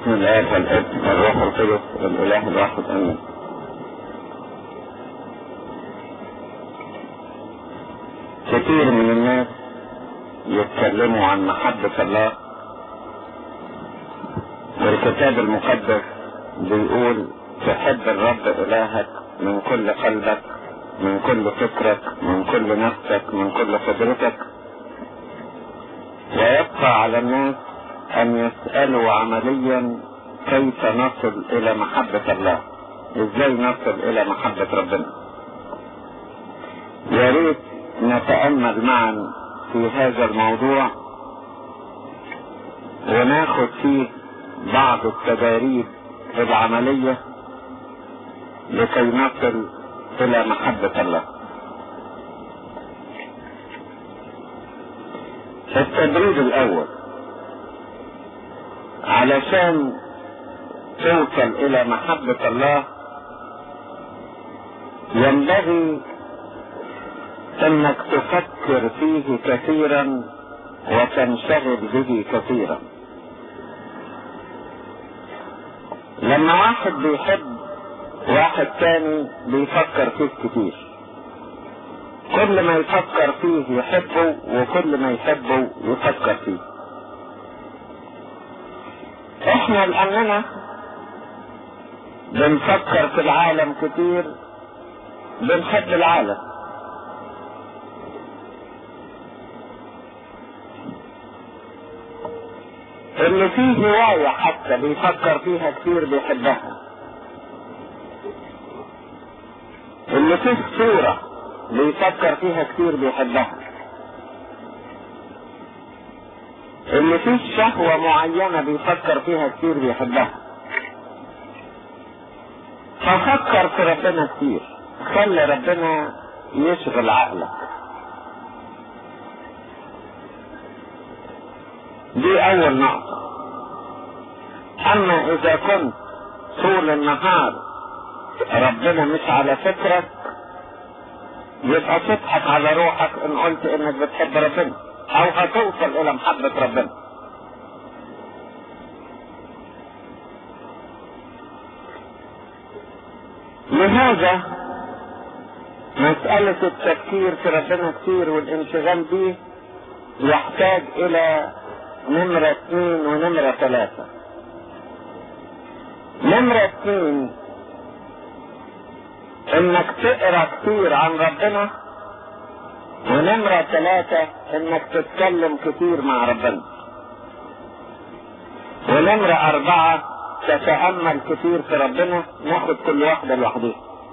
بسم الله والابن والروح القدس والاله الواحد امين. كثير من الناس يتكلموا عن محبة الله، والكتاب المقدس بيقول تحب الرب الهك من كل قلبك، من كل فكرك، من كل نفسك، من كل قدرتك. ويبقى على الناس ان يسألوا عمليا كيف نصل الى محبة الله، ازاي نصل الى محبة ربنا. يا ريت نتأمل معا في هذا الموضوع وناخد فيه بعض التداريب العملية لكي نصل الى محبة الله. التدريب الاول، علشان توصل الى محبة الله ينبغي انك تفكر فيه كثيرا وتنشغل به كثيرا. لما واحد بيحب واحد تاني بيفكر فيه كتير، كل ما يفكر فيه يحبه، وكل ما يحبه يفكر فيه. احنا لاننا بنفكر في العالم كتير بنحب العالم، اللي فيه هواية حتى بيفكر فيها كتير بيحبها، اللي فيه صورة بيفكر فيها كتير بيحبها، اللي فيه شهوة معينة بيفكر فيها كتير بيحبها. ففكر في ربنا كتير، خلي ربنا يشغل عقلك. دي اول نقطة. اما اذا كنت طول النهار ربنا مش على فكرك، يبقى تضحك على روحك ان قلت انك بتحب ربنا او هتوصل الى محبة ربنا. لهذا مسألة التفكير في ربنا كتير والانشغال به يحتاج الى نمرة 2 ونمرة 3. نمرة 2 انك تقرأ كتير عن ربنا، ونمرة 3 انك تتكلم كتير مع ربنا، ونمرة 4 تتأمل كتير في ربنا. ناخد كل واحدة لوحدها.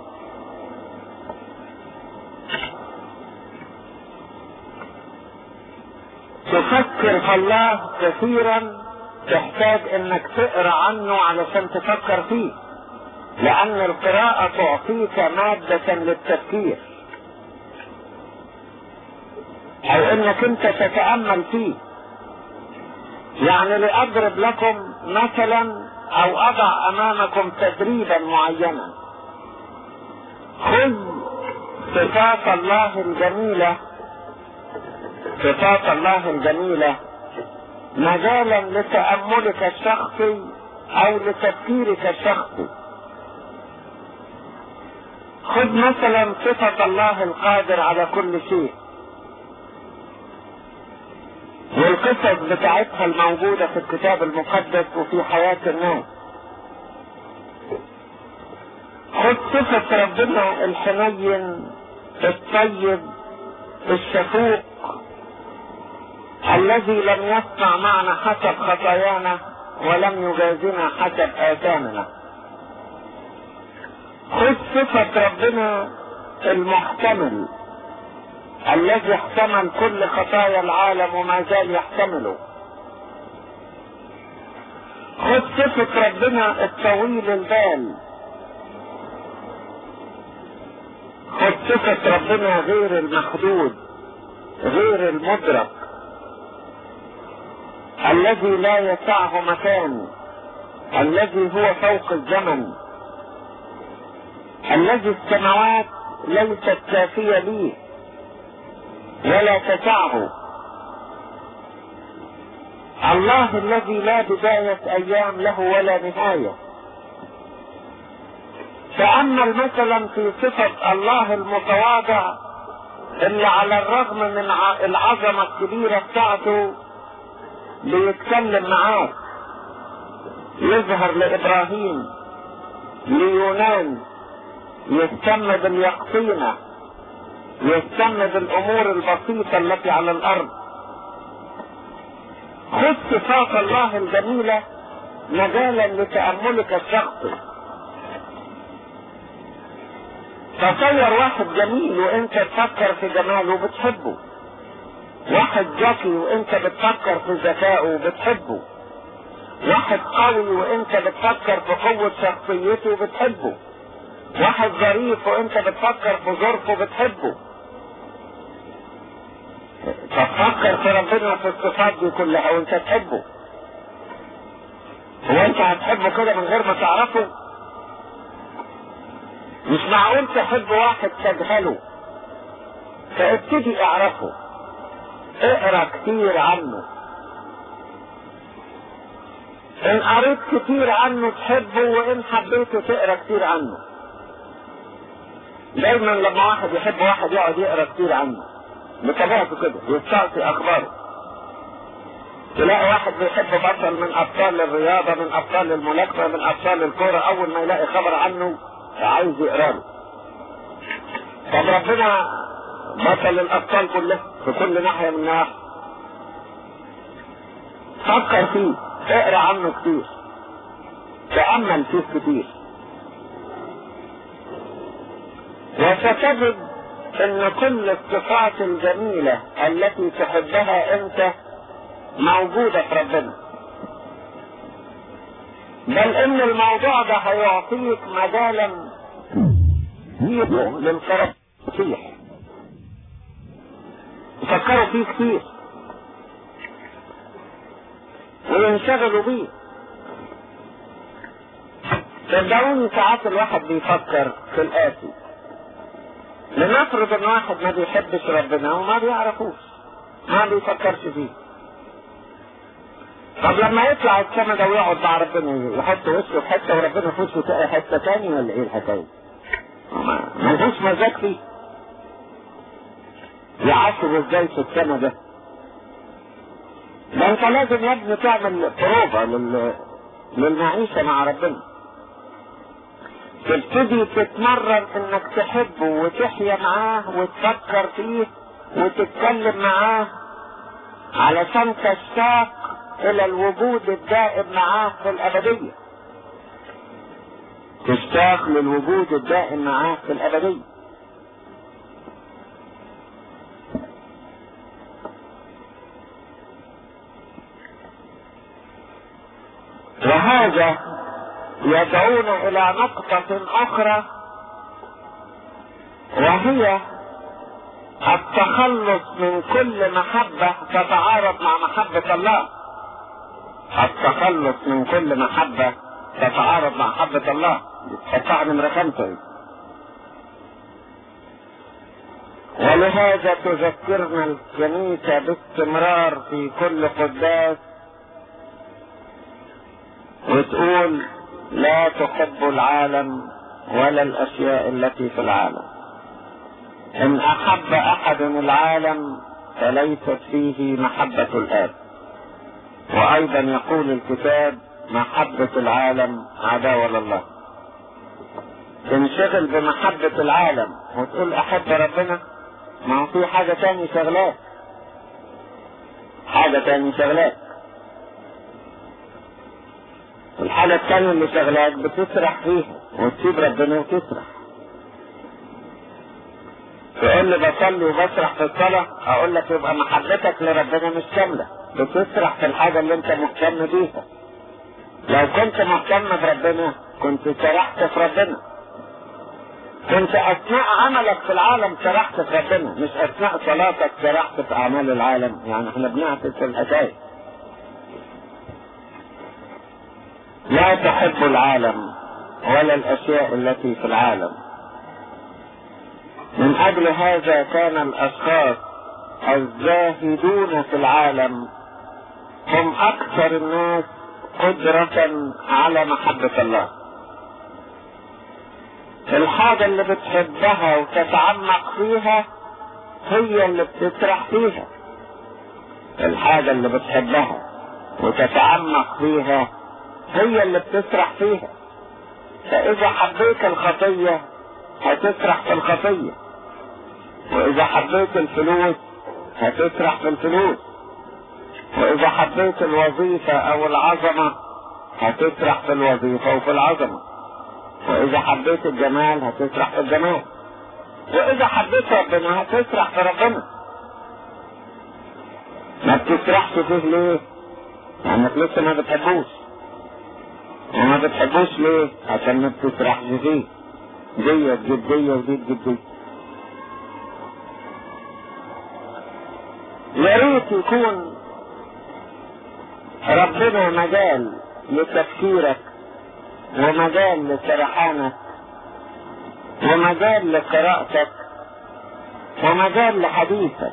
تفكر في الله كثيرا تحتاج انك تقرأ عنه علشان تفكر فيه، لان القراءة تعطيك مادة للتفكير، او انك انت تتأمل فيه. يعني لأضرب لكم مثلا او اضع امامكم تدريبا معينا. خذ صفات الله الجميلة، صفات الله الجميلة مجالا لتأملك الشخصي او لتفكيرك الشخصي. خذ مثلا صفة الله القادر على كل شيء، والقصص بتاعتها الموجودة في الكتاب المقدس وفي حياة الناس. خذ صفة ربنا الحنين الطيب الشفوق الذي لم يصنع معنا حسب خطايانا ولم يجازنا حسب آثامنا. خذ صفة ربنا المحتمل الذي احتمل كل خطايا العالم وما زال يحتمله. خذ صفة ربنا الطويل البال. خذ صفة ربنا غير المحدود، غير المدرك، الذي لا يسعه مكان، الذي هو فوق الزمن، الذي السماوات ليست كافية ليه ولا تسعه، الله الذي لا بداية ايام له ولا نهاية. تأمل مثلا في صفة الله المتواضع اللي على الرغم من العظمة الكبيرة بتاعته بيتكلم معاه، يظهر لإبراهيم، ليونان، يهتم باليقطينة، يهتم بالأمور البسيطة التي على الأرض. خذ صفات الله الجميلة مجالا لتأملك الشخصي. تصور واحد جميل وانت تفكر في جماله وبتحبه، واحد ذكي وانت بتفكر في ذكائه وبتحبه، واحد قوي وانت بتفكر في قوة شخصيته وبتحبه، واحد ظريف وانت بتفكر في ظرفه بتحبه. تفكر في ربنا في الصفات دي كلها وانت تحبه. هو انت هتحبه كده من غير ما تعرفه؟ مش معقول تحب واحد تجهله، فابتدي اعرفه، اقرا كتير عنه. ان قريت كتير عنه تحبه، وان حبيته تقرا كتير عنه. دايما لما واحد يحب واحد يقعد يقرا كتير عنه بطبيعته كده، يستعطي اخباره. تلاقي واحد بيحب بطل من ابطال الرياضه، من ابطال الملاكمه، من ابطال الكوره، اول ما يلاقي خبر عنه عايز يقرا له. طب ربنا بطل الابطال كلها في كل ناحيه من النواحي. فكر فيه، اقرا عنه كتير، تأمل فيه كتير، وستجد ان كل الصفات الجميلة التي تحبها انت موجودة في ربنا. بل ان الموضوع ده هيعطيك مجالا للقرب فيه. فكروا فيه كتير وينشغلوا بيه. صدقوني ساعات الواحد بيفكر في الآتي. لنفرض ان واحد ما بيحبش ربنا وما بيعرفوش، ما بيفكرش فيه. طب لما يطلع السما ده ويقعد مع ربنا يحط وشه في حته وربنا في وشه تلاقي حته تاني، ولا ايه الحكايه؟ ما فيش مزاج فيه. يعصب ازاي في السما ده؟ ده انت لازم يا ابني تعمل بروفة للمعيشة مع ربنا. تبتدي تتمرن انك تحبه وتحيا معاه وتفكر فيه وتتكلم معاه علشان تشتاق الى الوجود الدائم معاه في الابدية. تشتاق للوجود الدائم معاه في الابدية. وهذا يدعونا الى نقطة اخرى، وهي التخلص من كل محبة تتعارض مع محبة الله. التخلص من كل محبة تتعارض مع محبة الله. فتح نمرة 5. ولهذا تذكرنا الكنيسة باستمرار في كل قداس وتقول: لا تحب العالم ولا الاشياء التي في العالم. ان احب احد العالم فليست فيه محبة الاب. وايضا يقول الكتاب: محبة العالم عداوة لله. تنشغل بمحبة العالم وتقول احب ربنا، ما هو في حاجة تاني شغلاك، حاجة تاني شغلاك. الحالة الثانية اللي شغلاك بتسرح فيها وتسيب ربنا وتسرح. تقول لي بصلي وبسرح في الصلاة، اقول لك يبقى محبتك لربنا مش كاملة، بتسرح في الحاجة اللي انت مهتم بيها. لو كنت مهتم بربنا كنت سرحت في ربنا، كنت اثناء عملك في العالم سرحت في ربنا، مش اثناء صلاتك سرحت في اعمال العالم. يعني احنا بنعكس الحكاية. لا تحب العالم ولا الاشياء التي في العالم. من اجل هذا كان الاشخاص الزاهدون في العالم هم اكثر الناس قدرة على محبة الله. الحاجة اللي بتحبها وتتعمق فيها هي اللي بتسرح فيها. الحاجة اللي بتحبها وتتعمق فيها هي اللي بتسرح فيها. فإذا حبيت الخطية هتسرح في الخطية، وإذا حبيت الفلوس هتسرح في الفلوس، وإذا حبيت الوظيفة أو العظمة هتسرح في الوظيفة وفي العظمة، وإذا حبيت الجمال هتسرح في الجمال، وإذا حبيت ربنا هتسرح في ربنا. ما بتسرحش فيه ليه؟ لأنك لسه ما بتحبوش. وما بتحبوش ليه؟ عشان ما بتسرحش فيه. ديت جدية وديت جدية. يا ريت يكون ربنا مجال لتفكيرك ومجال لسرحانك ومجال لقراءتك ومجال لحديثك.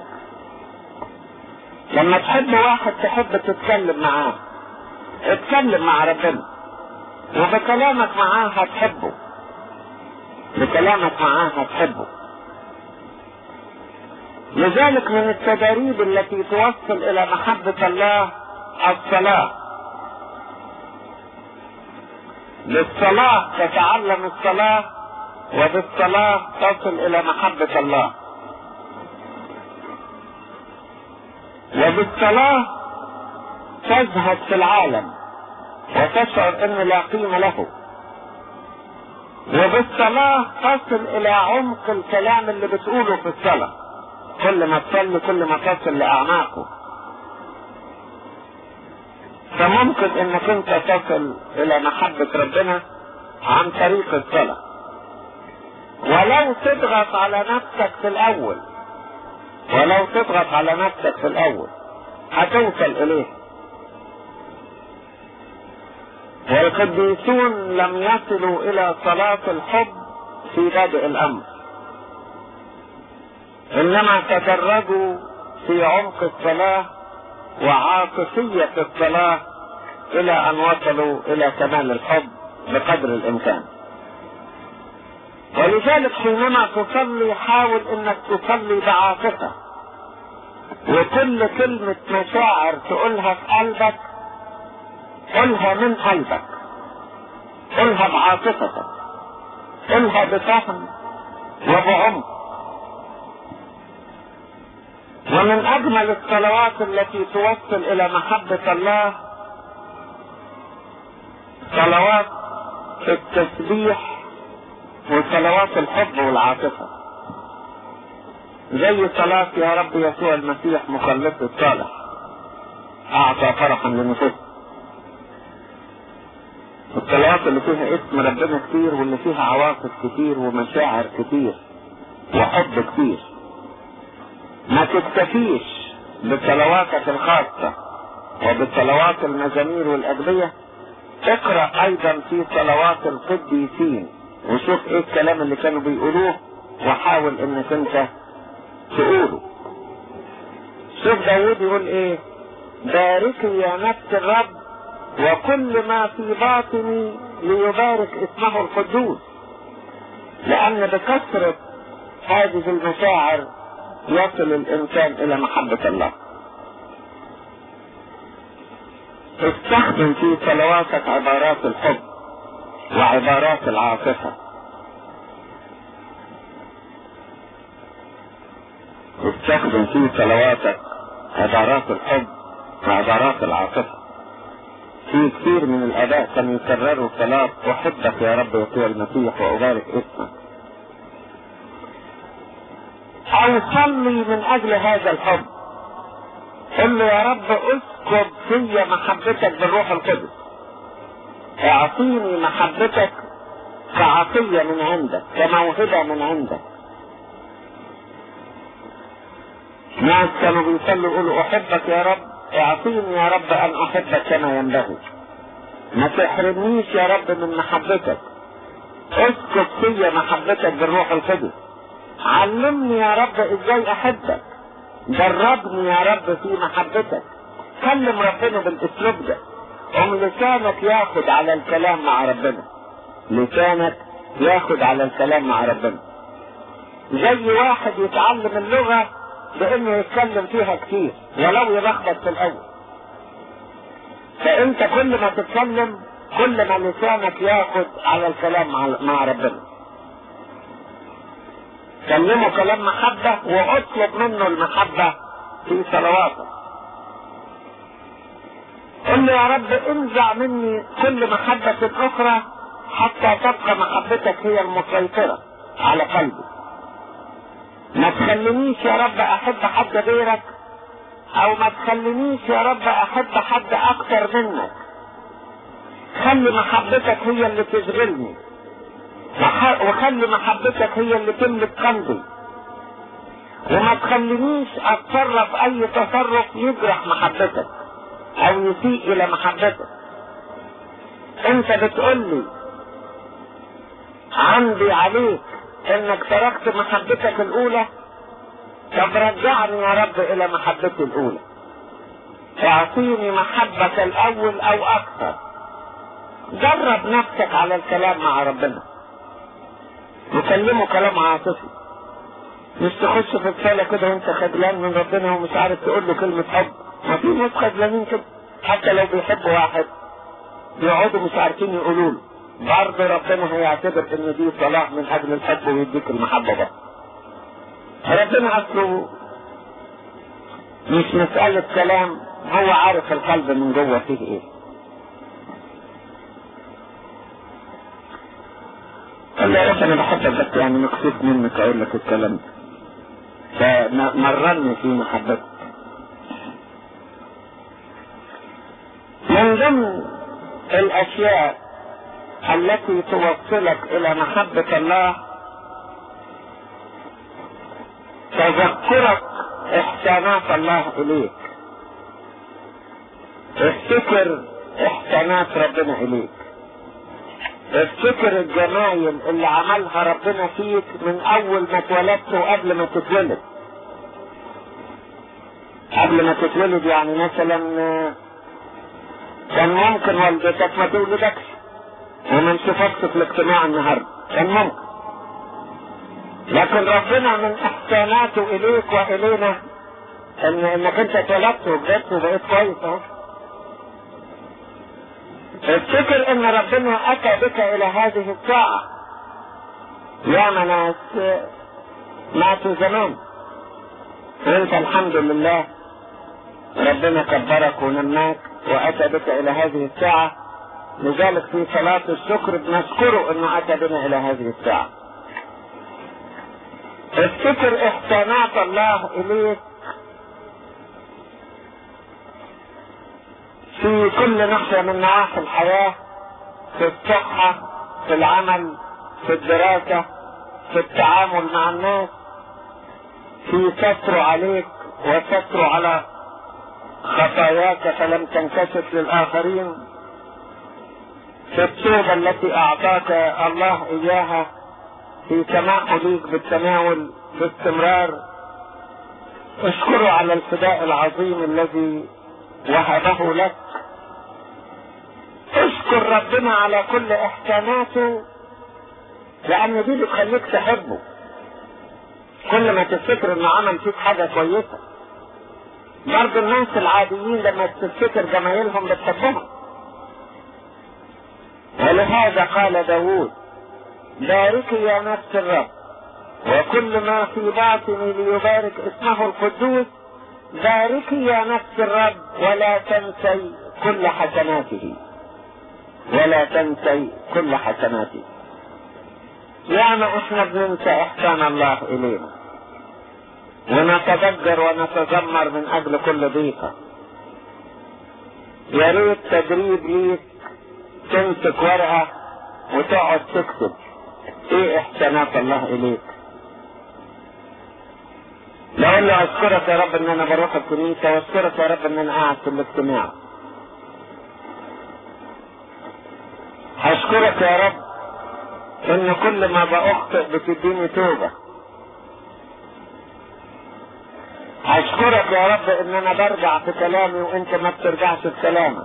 لما تحب واحد تحب تتكلم معاه، اتكلم مع ربنا وبكلامك معاه هتحبه، بكلامك معاه هتحبه. لذلك من التدريب التي توصل الى محبة الله الصلاة. بالصلاة تتعلم الصلاة، وبالصلاة تصل الى محبة الله، وبالصلاة تزهد في العالم وتشعر ان لا قيمة له، وبالصلاة تصل الى عمق الكلام اللي بتقوله في الصلاة. كل ما تصلي كل ما تصل لاعماقه. فممكن انك انت تصل الى محبة ربنا عن طريق الصلاة، ولو تضغط على نفسك في الاول، ولو تضغط على نفسك في الاول هتوصل اليه. والقديسون لم يصلوا الى صلاة الحب في بدء الامر، انما تدرجوا في عمق الصلاة وعاطفية الصلاة الى ان وصلوا الى كمال الحب بقدر الامكان. ولذلك حينما تصلي حاول انك تصلي بعاطفة، وكل كلمة مشاعر تقولها في قلبك قلها من قلبك، قلها بعاطفتك، قلها بفهم وبعمق. ومن اجمل الصلوات التي توصل الى محبة الله صلوات التسبيح وصلوات الحب والعاطفة، زي صلاة يا رب يسوع المسيح مخلص الصالح اعطى فرحا لنفسه. الصلوات اللي فيها اسم ربنا كتير، واللي فيها عواطف كتير ومشاعر كتير وحب كتير. ما تكتفيش بصلواتك الخاصة وبصلوات المزامير والأدعية، اقرأ ايضا في صلوات القديسين وشوف ايه الكلام اللي كانوا بيقولوه وحاول انك انت تقوله. شوف داود يقول ايه: باركي يا نفس الرب وكل ما في باطني ليبارك اسمه القدوس. لان بكثرة هذه المشاعر يصل الانسان الى محبة الله. استخدم في صلواتك عبارات الحب وعبارات العاطفة. استخدم في صلواتك عبارات الحب وعبارات العاطفة. في كثير من الآباء كانوا يكرروا صلاة أحبك يا رب يسوع المسيح وأبارك اسمك، أو صلي من أجل هذا الحب. قل له يا رب اسكب في محبتك بالروح القدس، اعطيني محبتك كعطية من عندك، كموهبة من عندك. ناس كانوا بيصلوا يقولوا احبك يا رب، اعطيني يا رب ان احبك كما ينبغي، ما تحرمنيش يا رب من محبتك، اسكب في محبتك بالروح القدس، علمني يا رب ازاي احبك، دربني يا رب في محبتك، كلم ربنا بالاسلوب ده. لسانك ياخد على الكلام مع ربنا، لسانك ياخد على الكلام مع ربنا. زي واحد يتعلم اللغة بانه يتكلم فيها كتير ولو يلخبط في الاول. فانت كل ما تتكلم كل ما لسانك ياخد على الكلام مع ربنا. كلمه كلام محبة واطلب منه المحبة في صلواتك. قل له يا رب انزع مني كل محبة اخرى حتى تبقى محبتك هي المسيطرة على قلبي. ما تخلينيش يا رب احب حد غيرك، او ما تخلينيش يا رب احب حد اكتر منك. خلي محبتك هي اللي تشغلني، وخلي محبتك هي اللي تملك قلبي، وما تخلينيش اتصرف اي تصرف يجرح محبتك او يسيء الى محبتك. انت بتقولي عندي عليك انك تركت محبتك الاولى، طب رجعني يا رب الى محبتي الاولى، اعطيني محبك الاول او اكثر. جرب نفسك على الكلام مع ربنا وكلمه كلام عاطفي، مش تخش في الصلاة كده وانت خجلان من ربنا ومش عارف تقول له كلمة حب. ما في ناس خجلانين كده حتى لو بيحبوا واحد يقعدوا مش عارفين يقولوا له، برضه ربنا هيعتبر ان دي صلاة من اجل الحب ويديك المحبة بقى. ربنا اصله مش مسألة كلام، هو عارف القلب من جوه فيه ايه. قال له انا بحبك بس يعني مكسوف منك اقول لك الكلام ده، فمرني في محبتك. من ضمن الاشياء التي توصلك الى محبة الله تذكرك احسانات الله اليك. افتكر احسانات ربنا اليك، افتكر الجمايل اللي عملها ربنا فيك من اول ما اتولدت وقبل ما تتولد. قبل ما تتولد يعني مثلا كان ممكن والدتك ما تولدكش وما نشوفكش في الاجتماع النهارده، كان ممكن، لكن ربنا من احساناته اليك والينا انك انت اتولدت وبقيت كويس اهو. افتكر ان ربنا اتى بك الى هذه الساعة. يا ناس ماتوا زمان وانت الحمد لله ربنا كبرك ونماك واتى بك الى هذه الساعة. لذلك في صلاة الشكر بنشكره انه اتى بنا الى هذه الساعة. افتكر احسانات الله اليك في كل ناحية من نواحي الحياة، في الصحة، في العمل، في الدراسة، في التعامل مع الناس، في ستر عليك وستر على خطاياك فلم تنكشف للآخرين، في التوبة التي أعطاك الله إياها، في سماحه ليك بالتناول باستمرار. اشكره على الفداء العظيم الذي وهبه لك. اشكر ربنا على كل احساناته لان دي بتخليك تحبه. كل ما تفتكر انه عمل فيك حاجة كويسة. برضه الناس العاديين لما تفتكر جمايلهم بتحبهم. ولهذا قال داود: باركي يا نفس الرب وكل ما في باطني ليبارك اسمه القدوس. باركي يا نفس الرب ولا تنسي كل حسناته، ولا تنسي كل حسناته. يعني احنا بننسى احسان الله الينا ونتذكر ونتذمر من اجل كل ضيقة. يا ريت تدريب ليك تمسك ورقة وتقعد تكتب ايه احسانات الله اليك. لو له اشكرك يا رب ان انا بروح الكنيسة، واشكرك يا رب ان انا قاعد في الاجتماع. هشكرك يا رب ان كل ما بأخطئ بتديني توبة. هشكرك اشكرك يا رب ان انا برجع في كلامي وانت ما بترجعش في كلامك.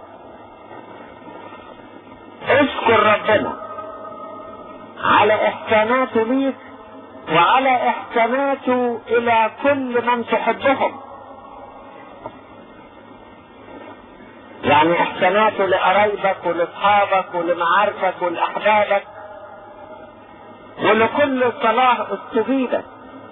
اشكر ربنا على احساناته ليك وعلى احساناته الى كل من تحبهم. يعني احساناته لقرايبك ولاصحابك ولمعارفك ولاحبابك ولكل صلاح استجيبت.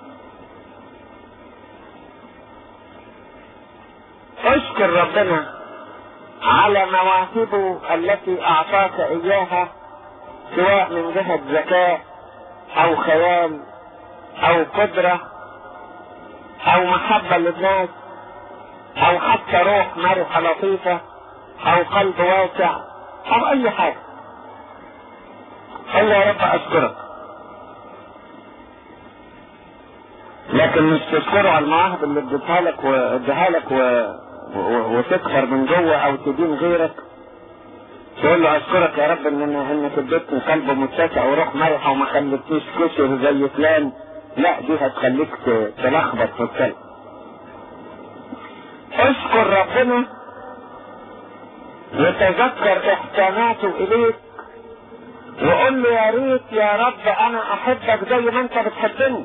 اشكر ربنا على مواهبه التي اعطاك اياها، سواء من جهة ذكاء او خيال او قدرة او محبة للناس او حتى روح مرحة لطيفة او قلب واسع او اي حاجة. قل يا رب اشكرك، لكن مش تشكره على المواهب اللي اديها لك وتكفر من جوه او تدين غيرك. تقول له اشكرك يا رب انك اديتني قلب متسع وروح مرحة وما خلتنيش كسر زي فلان. لا، دي هتخليك تلخبط في الكلام. اشكر ربنا وتذكر احساناته اليك وقول له يا ريت يا رب انا احبك زي ما انت بتحبني،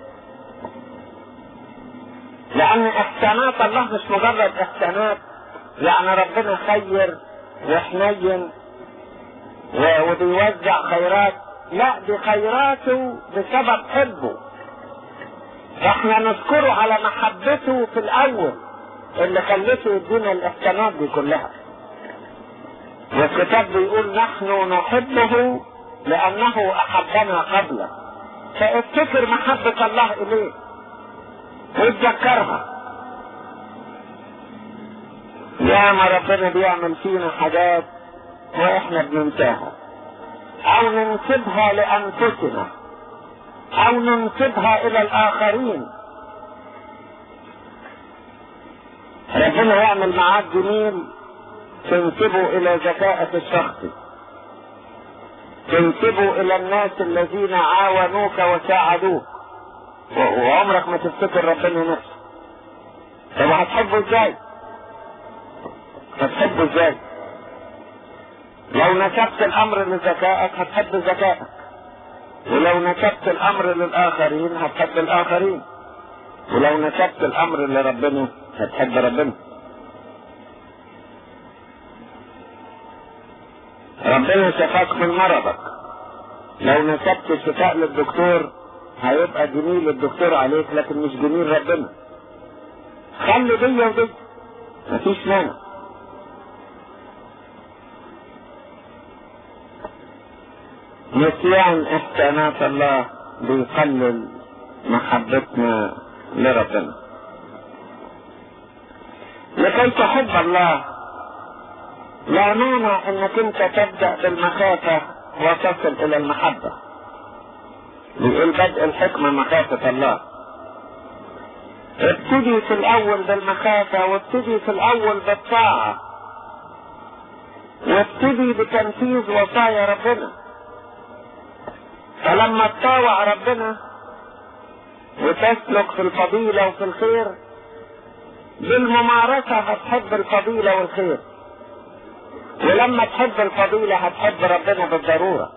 لان احسانات الله مش مجرد احسانات يعني ربنا خير وحنين وبيوزع خيرات. لا، دي خيراته بسبب حبه. احنا نشكره على محبته في الاول اللي خلته يدينا الاحسانات دي كلها. والكتاب بيقول نحن نحبه لانه احبنا قبله. فافتكر محبة الله اليك وتذكرها. يا ما ربنا بيعمل فينا حاجات واحنا بننساها او ننسبها لانفسنا او ننسبها الى الاخرين. ربنا يعمل معاك جميل تنسبه الى ذكائك الشخصي، تنسبه الى الناس الذين عاونوك وساعدوك، وعمرك ما تفتكر ربنا نفسه. طب هتحبه ازاي؟ هتحبه ازاي؟ لو نسبت الامر لذكائك هتحب ذكائك، ولو نسبت الامر للاخرين هتحب الاخرين، ولو نسبت الامر لربنا هتحب ربنا. ربنا شفاك من مرضك، لو نسبت الشفاء للدكتور هيبقى جميل الدكتور عليك لكن مش جميل ربنا. خلي دي ودي، مفيش مانع. نسيان احسانات الله بيقلل محبتنا لربنا. لكي تحب الله لا مانع انك انت تبدأ بالمخافة وتصل الى المحبة. بيقول بدء الحكمة مخافة الله. ابتدي في الاول بالمخافة، وابتدي في الاول بالطاعة، وابتدي بتنفيذ وصايا ربنا. فلما تطاوع ربنا وتسلك في الفضيلة وفي الخير بالممارسة هتحب الفضيلة والخير، ولما تحب الفضيلة هتحب ربنا بالضرورة.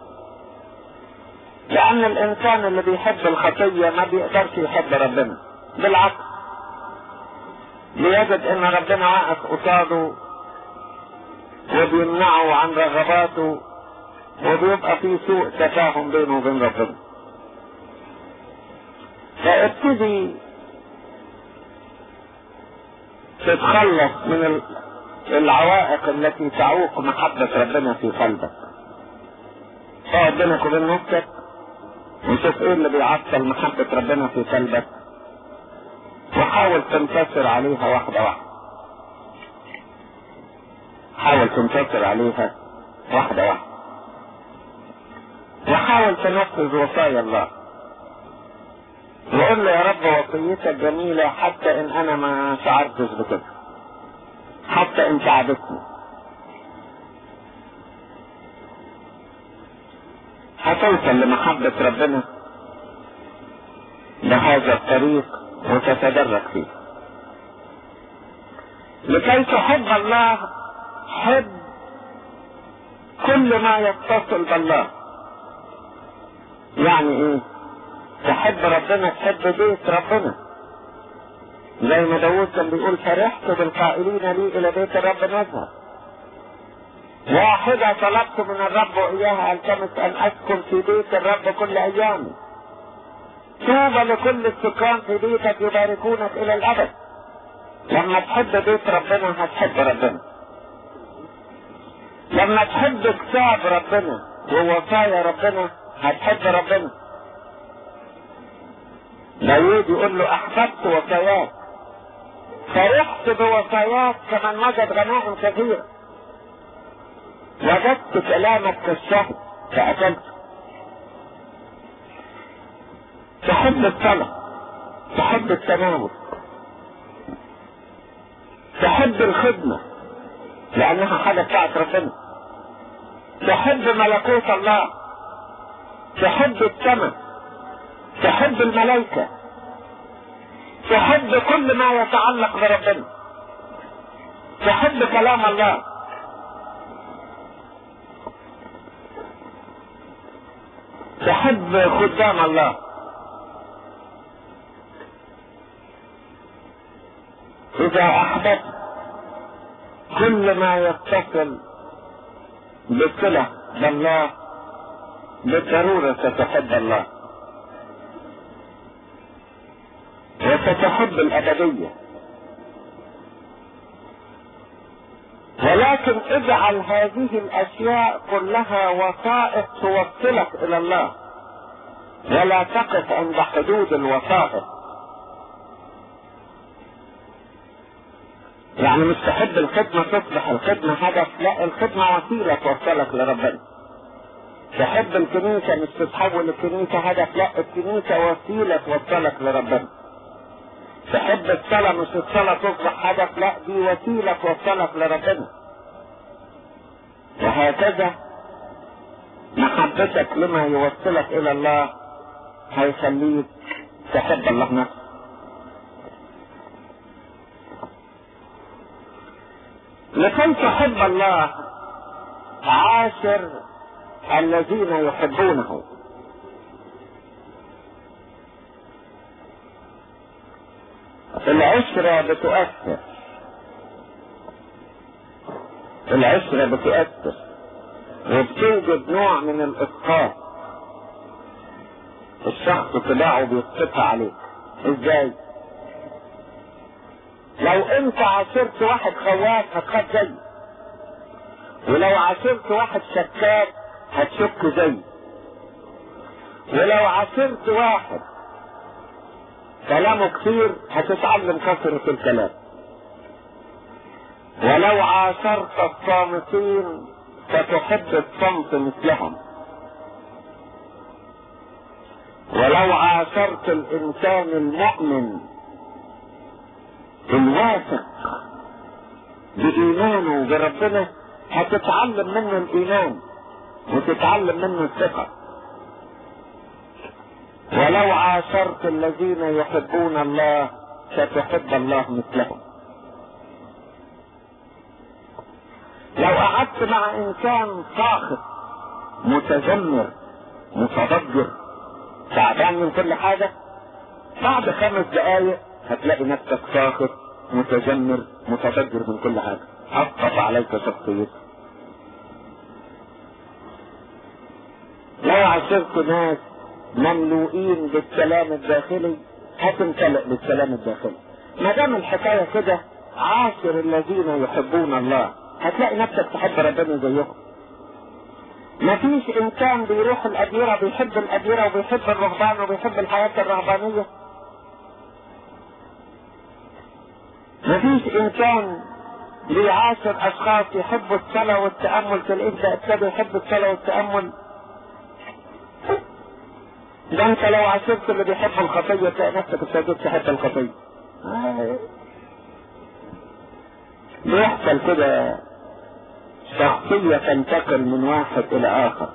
لأن الإنسان اللي بيحب الخطية ما بيقدرش يحب ربنا، بالعكس بيجد إن ربنا واقف قصاده وبيمنعه عن رغباته، وبيبقى في سوء تفاهم بينه وبين ربنا. فابتدي تتخلص من العوائق التي تعوق محبة ربنا في قلبك. اقعد بينك وبين نفسك وشوف ايه اللي بيعطل محبة ربنا في قلبك، وحاول تنتصر عليها واحدة واحدة. حاول تنتصر عليها واحدة واحدة، وحاول تنفذ وصايا الله. وقول له يا رب وصيتك جميلة حتى ان انا ما شعرتش بكده، حتى ان تعبتني. هتوصل لمحبة ربنا بهذا الطريق وتتدرج فيه. لكي تحب الله حب كل ما يتصل بالله. يعني ايه؟ تحب ربنا تحب بيت ربنا، زي ما داود كان بيقول فرحت بالقائلين لي الى بيت الرب نذهب. واحدة طلبت من الرب واياها التمس ان اسكن في بيت الرب كل ايامي. طوبى لكل السكان في بيتك يباركونك الى الابد. لما تحب بيت ربنا هتحب ربنا. لما تحب كتاب ربنا ووصايا ربنا هتحب ربنا. داود يقول له احببت وصاياك، فرحت بوصاياك كمن وجد غنائم كثيرة. وجدت كلامك كالشهد فأكلت. تحب الصلاة، تحب التناول، تحب الخدمة لأنها حاجة بتاعت ربنا، تحب ملكوت الله، تحب السماء، تحب الملائكة، تحب كل ما يتعلق بربنا، تحب كلام الله، تحب خدام الله. إذا أحببت كل ما يتصل بصلة بالله بالضرورة ستحب الله وستحب الأبدية. ولكن اجعل هذه الأشياء كلها وسائط توصلك إلى الله، ولا تقف عند حدود الوسائط. يعني مش تحب الخدمة تصبح الخدمة هدف، لا، الخدمة وسيلة توصلك لربنا. تحب الكنيسة مش تتحول الكنيسة هدف، لا، الكنيسة وسيلة توصلك لربنا. تحب الصلاة مش الصلاة تصبح هدف، لا، دي وسيلة توصلك لربنا. وهكذا محبتك لما يوصلك إلى الله هيخليك تحب الله نفسه. لكي تحب الله عاشر الذين يحبونه. العشرة بتؤثر، العشرة بتؤثر وبتوجد نوع من الإسقاط. الشخص طباعه بيسقط عليك. ازاي؟ لو انت عاشرت واحد خواف هتخاف زيه، ولو عاشرت واحد شكاك هتشك زيه، ولو عاشرت واحد كلامه كتير هتتعلم كثرة الكلام، ولو عاشرت الصامتين ستحب الصمت مثلهم، ولو عاشرت الإنسان المؤمن الواثق بإيمانه بربنا هتتعلم منه الإيمان وتتعلم منه الثقة، ولو عاشرت الذين يحبون الله ستحب الله مثلهم. لو قعدت مع إنسان ساخط متذمر متضجر تعبان من كل حاجة، بعد 5 دقايق هتلاقي نفسك ساخط متذمر متضجر من كل حاجة، أسقط عليك شخصيتك. لو عاشرت ناس مملوئين بالسلام الداخلي هتمتلئ بالسلام الداخلي. ما دام الحكاية كده، عاشر الذين يحبون الله هتلاقي نفسك تحب ربنا زيهم. مفيش انسان بيروح الاديرة بيحب الاديرة وبيحب الرهبان وبيحب الحياة الرهبانية. مفيش انسان بيعاشر اشخاص يحبوا الصلاة والتأمل تلاقيه ابتدى يحب الصلاة والتأمل. ده انت لو عاشرت اللي بيحب الخطية تلاقي نفسك ابتديت تحب الخطية. بيحصل كده، شخصية تنتقل من واحد الى اخر.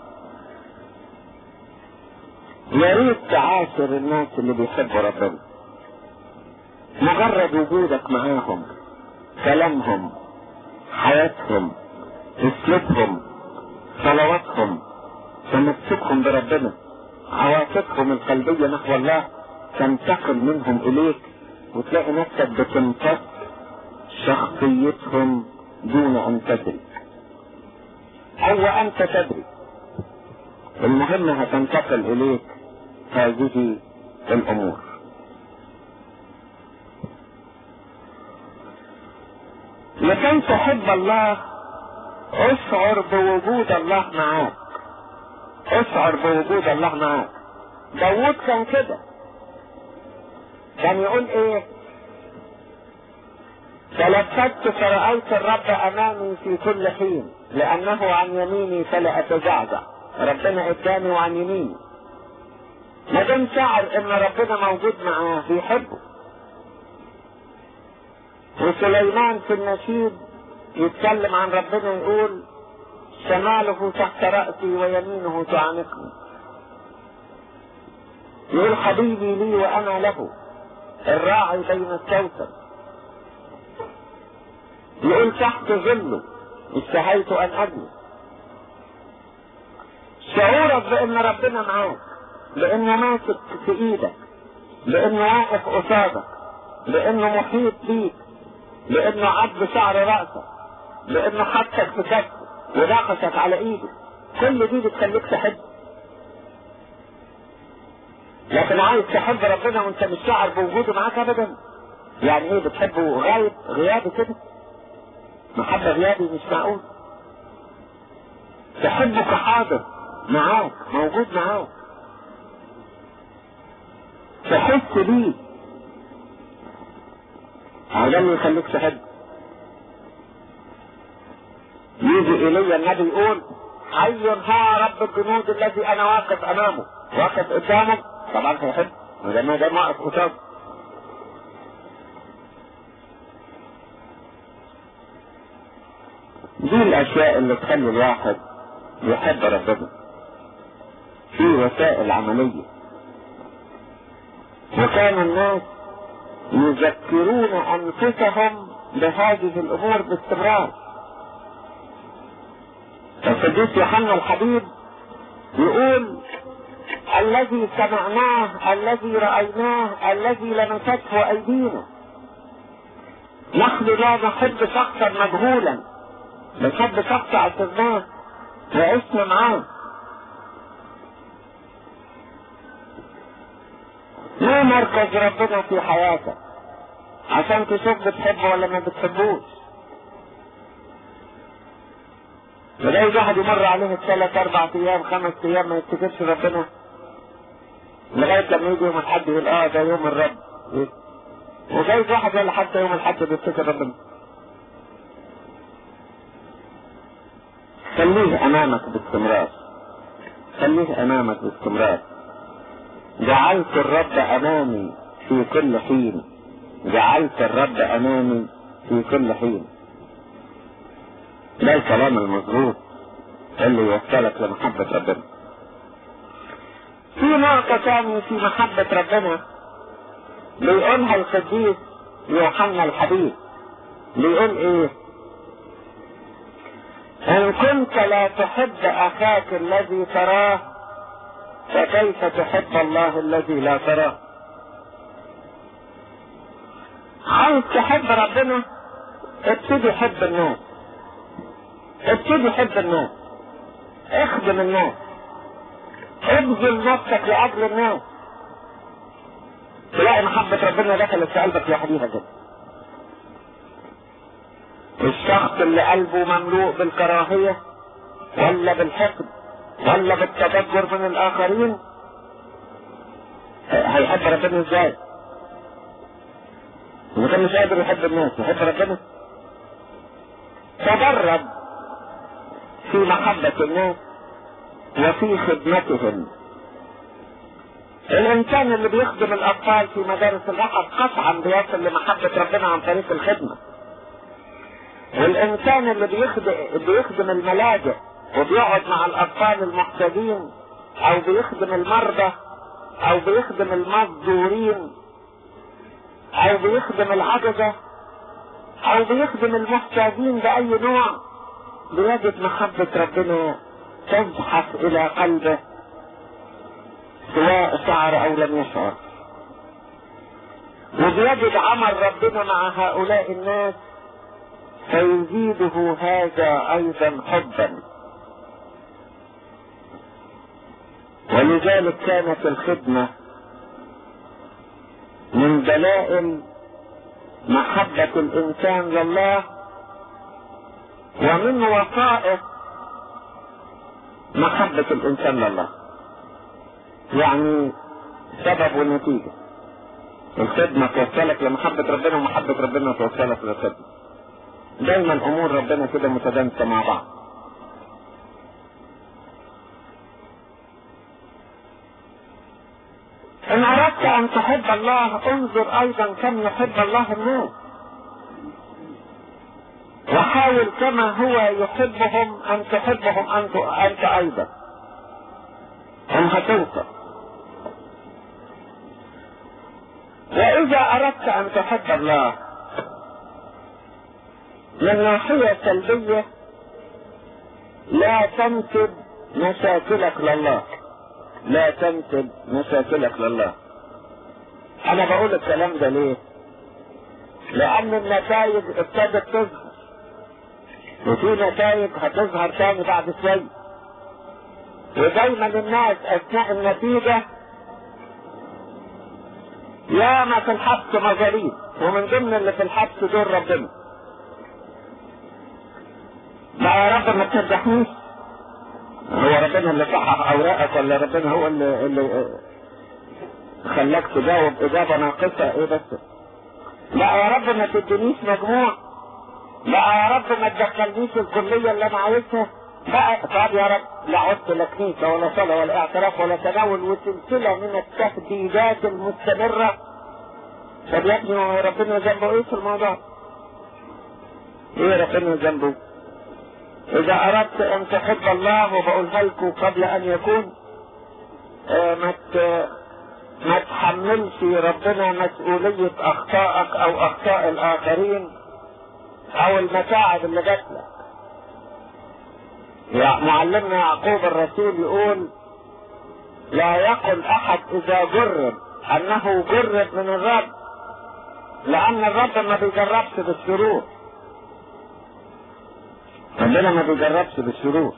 يا ريت تعاشر الناس اللي بيحبوا ربنا، مجرد وجودك معاهم كلامهم، حياتهم، اسلوبهم، صلواتهم، تمسكهم بربنا، عواطفهم القلبية نحو الله تنتقل منهم اليك، وتلاقي نفسك بتمتص شخصيتهم دون ان تدري او انت تدري. المهم هتنتقل اليك هذه الامور. لكي تحب الله اشعر بوجود الله معاك، اشعر بوجود الله معاك. داود كان كده، كان يقول ايه؟ تلفت فرأيت الرب امامي في كل حين، لانه عن يميني فلا اتزعزع. ربنا قدامي وعن يميني. ما دام شعر ان ربنا موجود معاه بيحبه. وسليمان في النشيد يتكلم عن ربنا يقول شماله تحت رأسي ويمينه تعانقني. يقول حبيبي لي وانا له، الراعي بين الكوكب. يقول تحت ظله اشتهيت ان اجلس. شعورك بان ربنا معاك، بانه ماسك في ايدك، بانه واقف قصادك، بانه محيط بيك، بانه عد شعر رأسك، بانه حطك في كفه وناقشك على ايده، كل دي بتخليك تحب. لكن عايز تحب ربنا وانت مش شاعر بوجوده معاك ابدا؟ يعني ايه بتحبه غايب غيابي كده؟ محبة غيابي مش معقول. تحبه كحاضر معاك، موجود معاك، تحس بيه، هذا اللي يخليك تحب. يجي الي النبي يقول حي ها رب الجنود الذي انا واقف امامه. واقف قدامه طبعا هيحب، ولما ده واقف قدامه. دي الاشياء اللي تخلي الواحد يحب ربنا. في وسائل عملية، وكان الناس يذكرون انفسهم بهذه الامور باستمرار. القديس يوحنا الحبيب يقول الذي سمعناه، الذي رأيناه، الذي لمسته ايدينا. نحن لا نحب شخصا مجهولا، نحب شخص عشرناه وعشنا معاه. ما مركز ربنا في حياتك عشان تشوف بتحبه ولا ما بتحبوش؟ ولاقي واحد يمر عليه 3 4 ايام 5 ايام ما يفتكرش ربنا، لغايه لما يجي يوم الحد يقول ده يوم الرب. وجايز واحد ولا حتى يوم الحد بيفتكر ربنا. خليه امامك باستمرار، خليه امامك باستمرار. جعلت الرب امامي في كل حين، جعلت الرب امامي في كل حين. ده الكلام المظبوط اللي يوصلك لمحبة ربنا. في نقطة ثانية في محبة ربنا بيقولها القديس يوحنا الحبيب. بيقول ايه؟ ان كنت لا تحب اخاك الذي تراه فكيف تحب الله الذي لا تراه؟ عايز تحب ربنا ابتدي حب الناس، ابتدي حب الناس، اخدم الناس، ابذل نفسك لاجل الناس. تلاقي محبة ربنا دخلت في قلبك لوحديها كده. الشخص اللي قلبه مملوء بالكراهية ولا بالحقد ولا بالتدبر من الاخرين هيحب ربنا ازاي؟ اذا كان مش قادر يحب الناس يحب ربنا؟ تدرب في محبة الناس وفي خدمتهم. الانسان اللي بيخدم الاطفال في مدارس الاحد قطعا بيصل لمحبة ربنا عن طريق الخدمة. والانسان اللي بيخدم الملاجئ وبيقعد مع الاطفال المحتاجين او بيخدم المرضى او بيخدم المصدورين او بيخدم العجزة او بيخدم المحتاجين بأي نوع، بيجد محبة ربنا تزحف الى قلبه سواء شعر او لم يشعر، وبيجد عمل ربنا مع هؤلاء الناس فيزيده هذا ايضا حبا. ولذلك كانت الخدمة من دلائل محبة الانسان لله، ومن وسائط محبة الانسان لله، يعني سبب ونتيجة. الخدمة توصلك لمحبة ربنا، ومحبة ربنا توصلك للخدمة. دايما امور ربنا كده متدانسة مع بعض. ان اردت ان تحب الله انظر ايضا كم يحب الله الناس، وحاول كما هو يحبهم ان تحبهم انت ايضا، هم هتوصل. واذا اردت ان تحب الله من ناحية سلبية لا تنسب مشاكلك لله، لا تنسب مشاكلك لله. انا بقول الكلام ده ليه؟ لان النتائج ابتدت تظهر، وفي نتائج هتظهر تاني بعد شوية. ودايما الناس اثناء النتيجة ياما في الحبس مظاليم، ومن ضمن اللي في الحبس دول ربنا. لا يا رب ما تنجحنيش، هو ربنا اللي صحح اوراقك ولا ربنا هو اللي خلاك تجاوب اجابة ناقصة؟ ايه بس؟ لا يا رب ما تدينيش مجموع، لا يا رب ما تدخلنيش الكلية اللي انا عايزها، لا طب يا رب لا عدت لا كنيسة ولا صلاة ولا اعتراف ولا تناول، وسلسلة من التهديدات المستمرة. طب يا ابني ربنا ذنبه ايه في الموضوع؟ ايه ربنا ذنبه؟ اذا اردت ان تحب الله، وبقولها لكم قبل ان يكون، ما تحملش ربنا مسؤولية اخطائك او اخطاء الاخرين او المتاعب اللي جات لك. معلمنا يعقوب الرسول يقول لا يقل احد اذا جرب انه جرب من الرب، لان الرب ما بيجربش بالشرور، ربنا ما بيجربش بالشرور.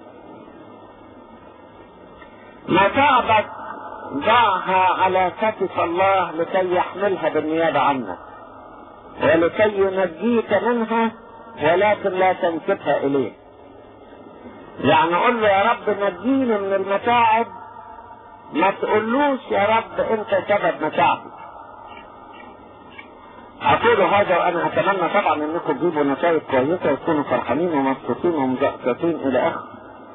متاعبك ضعها على كتف الله لكي يحملها بالنيابة عنك، ولكي ينجيك منها، ولكن لا تنسبها اليه. يعني قل له يا رب نجيني من المتاعب، ما تقولوش يا رب انت سبب متاعبي. اقول هذا وانا اتمنى طبعا انكم تجيبوا نتائج كويسة وتكونوا فرحانين ومبسوطين ومزقطين الى اخره.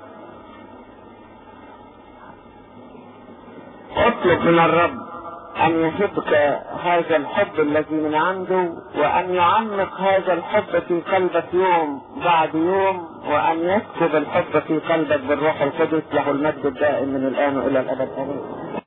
اطلب من الرب ان يحبك هذا الحب الذي من عنده، وان يعمق هذا الحب في قلبك يوم بعد يوم، وان يسكب الحب في قلبك بالروح القدس. له المجد الدائم من الان والى الابد. امين.